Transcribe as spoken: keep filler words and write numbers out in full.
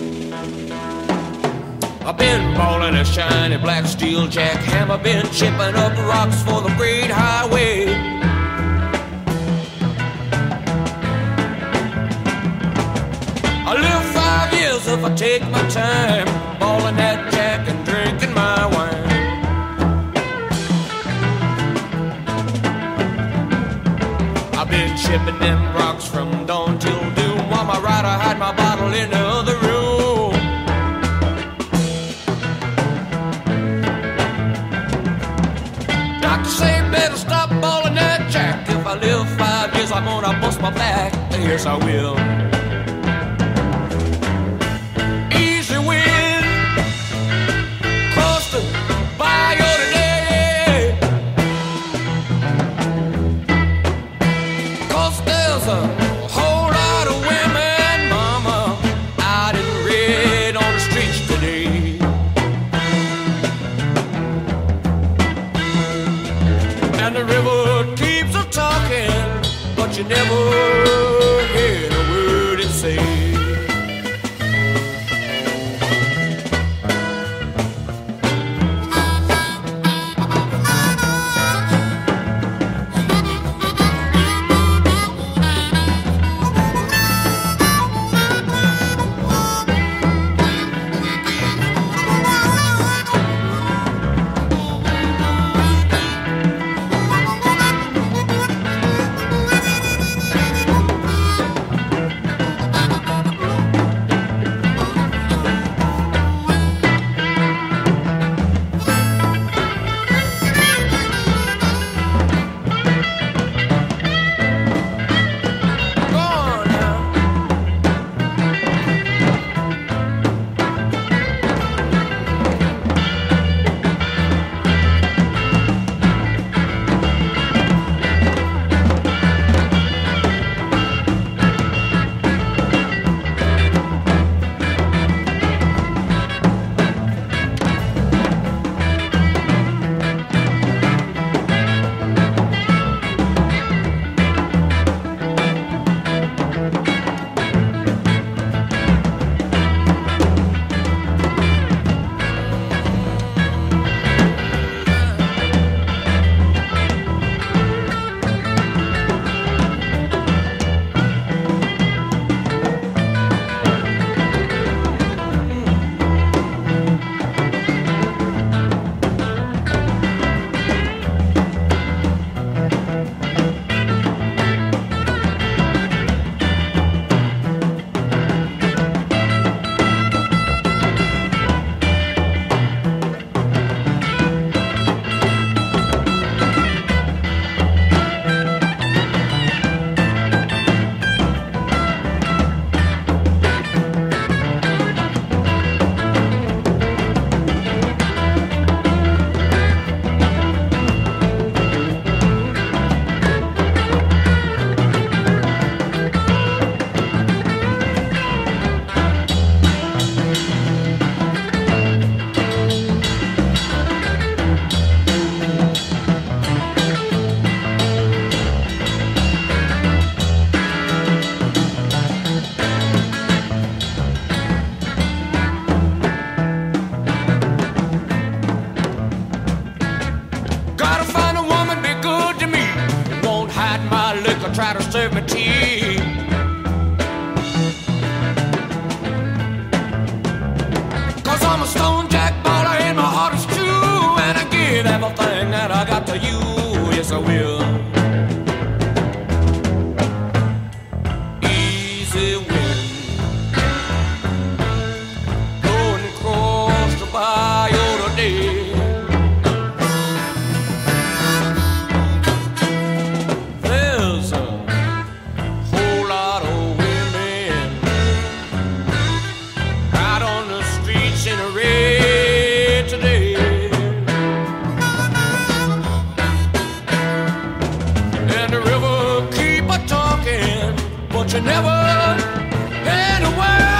I've been ballin' a shiny black steel jackhammer, been chipping up rocks for the great highway. I live five years if I take my time, ballin' that jack and drinking my wine. I've been chipping them rocks from dawn till doom, while my rider hide my bottle in the other room. Doctor say better stop ballin' that jack. If I live five years, I'm gonna bust my back. Yes, I will. Easy wind cross the bayou today, 'cause there's a whole lot of women, mama, out in red on the streets today. And the river keeps a talking, but you never hear a word it say. Try to serve me tea. Cause I'm a stone jack baller and my heart is true, and I give everything that I got to you. Yes, I will. Easy wind blowing across the bayou today. You never had a word.